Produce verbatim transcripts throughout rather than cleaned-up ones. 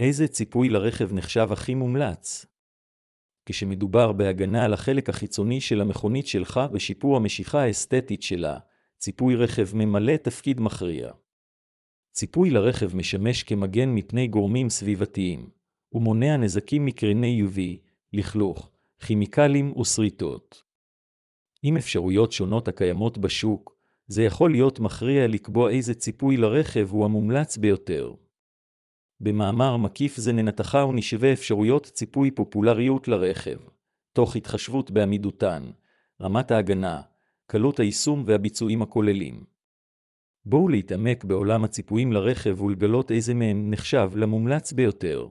איזה ציפוי לרכב נחשב הכי מומלץ? כשמדובר בהגנה על החלק החיצוני של המכונית שלך ושיפור המשיכה האסתטית שלה, ציפוי רכב ממלא תפקיד מכריע. ציפוי לרכב משמש כמגן מפני גורמים סביבתיים, ומונע נזקים מקרני יו וי, לכלוך, כימיקלים ושריטות. עם אפשרויות שונות הקיימות בשוק, זה יכול להיות מכריע לקבוע איזה ציפוי לרכב הוא המומלץ ביותר. במאמר מקיף זה ננתחה ונשווה אפשרויות ציפוי פופולריות לרכב, תוך התחשבות בעמידותן, רמת ההגנה, קלות היישום והביצועים הכוללים. בואו להתעמק בעולם הציפויים לרכב ולגלות איזה מהם נחשב למומלץ ביותר.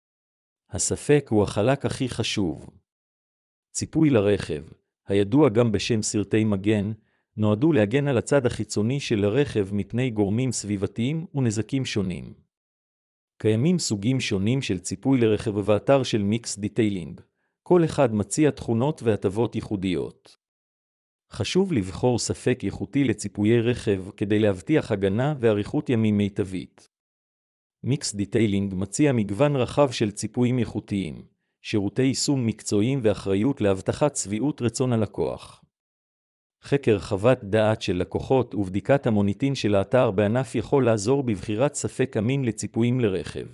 הספק הוא החלק הכי חשוב. ציפוי לרכב, הידוע גם בשם סרטי מגן, נועדו להגן על הצד החיצוני של הרכב מפני גורמים סביבתיים ונזקים שונים. קיימים סוגים שונים של ציפוי לרכב באתר של מיקס דיטיילינג, כל אחד מציע תכונות והטבות ייחודיות. חשוב לבחור ספק איכותי לציפויי רכב כדי להבטיח הגנה ואריכות ימים מיטבית. מיקס דיטיילינג מציע מגוון רחב של ציפויים איכותיים, שירותי יישום מקצועיים ואחריות להבטחת שביעות רצון הלקוח. חקר חוות דעת של לקוחות ובדיקת המוניטין של האתר בענף יכול לעזור בבחירת ספק אמין לציפויים לרכב.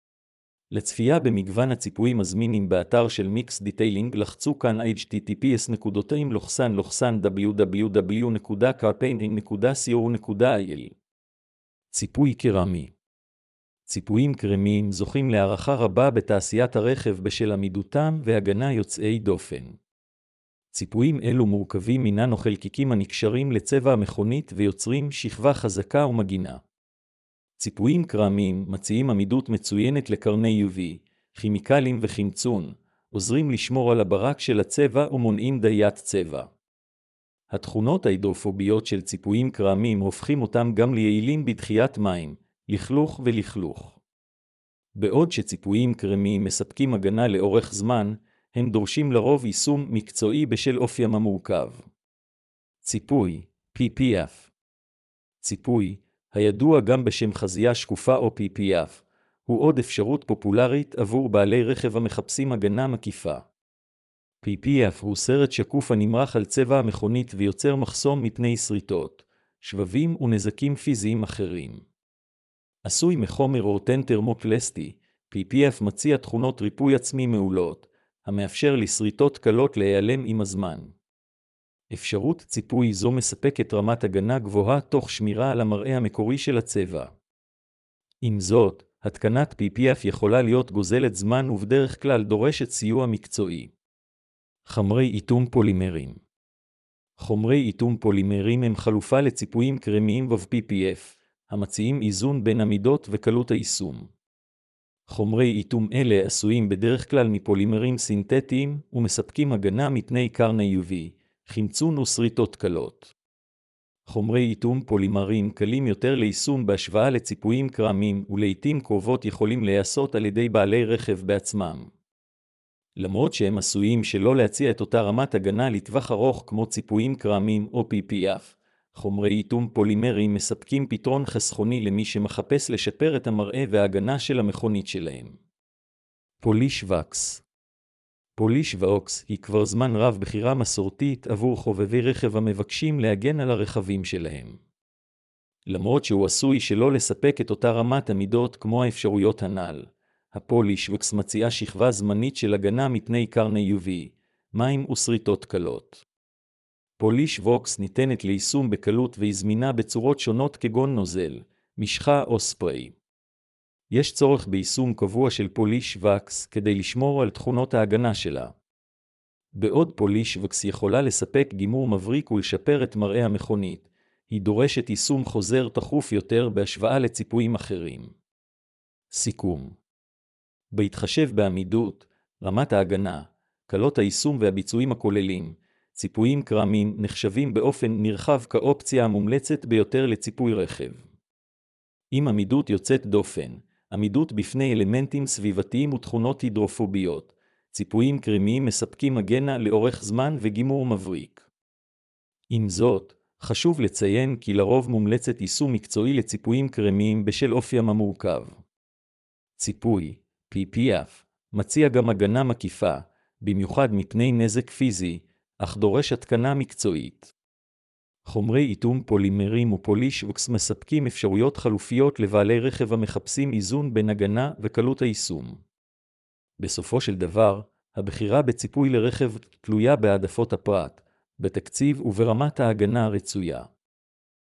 לצפייה במגוון הציפויים הזמינים באתר של מיקס דיטיילינג לחצו כאן אייץ' טי טי פי אס דאבליו דאבליו דאבליו נקודה קרפיינטינג נקודה סי או נקודה איי אל. ציפוי קרמי. ציפויים קרמיים זוכים להערכה רבה בתעשיית הרכב בשל עמידותם והגנה יוצאי דופן. ציפויים אלו מורכבים מננו חלקיקים הנקשרים לצבע המכונית ויוצרים שכבה חזקה ומגינה. ציפויים קרמיים מציעים עמידות מצוינת לקרני יו וי, כימיקלים וחמצון, עוזרים לשמור על הברק של הצבע ומונעים דיית צבע. התכונות ההידרופוביות של ציפויים קרמיים הופכים אותם גם ליעילים בדחיית מים, לכלוך ולכלוך. בעוד שציפויים קרמיים מספקים הגנה לאורך זמן, הם דורשים לרוב יישום מקצועי בשל אופיים המורכב. ציפוי, פי פי אף. ציפוי, הידוע גם בשם חזייה שקופה או פי פי אף, הוא עוד אפשרות פופולרית עבור בעלי רכב המחפשים הגנה מקיפה. פי פי אף הוא סרט שקוף הנמרח על צבע המכונית ויוצר מחסום מפני שריטות, שבבים ונזקים פיזיים אחרים. עשוי מחומר אורטן תרמופלסטי, פי פי אף מציע תכונות ריפוי עצמי מעולות, המאפשר לשריטות קלות להיעלם עם הזמן. אפשרות ציפוי זו מספקת רמת הגנה גבוהה תוך שמירה על המראה המקורי של הצבע. עם זאת, התקנת פי פי אף יכולה להיות גוזלת זמן ובדרך כלל דורשת סיוע מקצועי. חומרי איתום פולימרים. חומרי איתום פולימרים הם חלופה לציפויים קרמיים ו-פי פי אף, המציעים איזון בין עמידות וקלות היישום. חומרי איתום אלה עשויים בדרך כלל מפולימרים סינתטיים ומספקים הגנה מפני קרני יו וי, חמצון ושריטות קלות. חומרי איתום פולימרים קלים יותר ליישום בהשוואה לציפויים קרמיים ולעיתים קרובות יכולים להיעשות על ידי בעלי רכב בעצמם. למרות שהם עשויים שלא להציע את אותה רמת הגנה לטווח ארוך כמו ציפויים קרמיים או פי פי אף, חומרי איתום פולימרים מספקים פתרון חסכוני למי שמחפש לשפר את המראה וההגנה של המכונית שלהם. פוליש וקס. פוליש ווקס היא כבר זמן רב בחירה מסורתית עבור חובבי רכב המבקשים להגן על הרכבים שלהם. למרות שהוא עשוי שלא לספק את אותה רמת עמידות כמו האפשרויות הנ"ל, הפוליש וקס מציעה שכבה זמנית של הגנה מפני קרני יו וי, מים ושריטות קלות. פוליש ווקס ניתנת ליישום בקלות והיא זמינה בצורות שונות כגון נוזל, משחה או ספרי. יש צורך ביישום קבוע של פוליש וקס כדי לשמור על תכונות ההגנה שלה. בעוד פוליש וקס יכולה לספק גימור מבריק ולשפר את מראה המכונית, היא דורשת יישום חוזר תכוף יותר בהשוואה לציפויים אחרים. סיכום. בהתחשב בעמידות, רמת ההגנה, קלות היישום והביצועים הכוללים, ציפויים קרמיים נחשבים באופן נרחב כאופציה המומלצת ביותר לציפוי רכב. עם עמידות יוצאת דופן, עמידות בפני אלמנטים סביבתיים ותכונות הידרופוביות, ציפויים קרמיים מספקים הגנה לאורך זמן וגימור מבריק. עם זאת, חשוב לציין כי לרוב מומלצת יישום מקצועי לציפויים קרמיים בשל אופיים המורכב. ציפוי, פי פי אף מציע גם הגנה מקיפה, במיוחד מפני נזק פיזי, אך דורש התקנה מקצועית. חומרי איתום פולימרים ופולישוקס מספקים אפשרויות חלופיות לבעלי רכב המחפשים איזון בין הגנה וקלות היישום. בסופו של דבר, הבחירה בציפוי לרכב תלויה בהעדפות הפרט, בתקציב וברמת ההגנה הרצויה.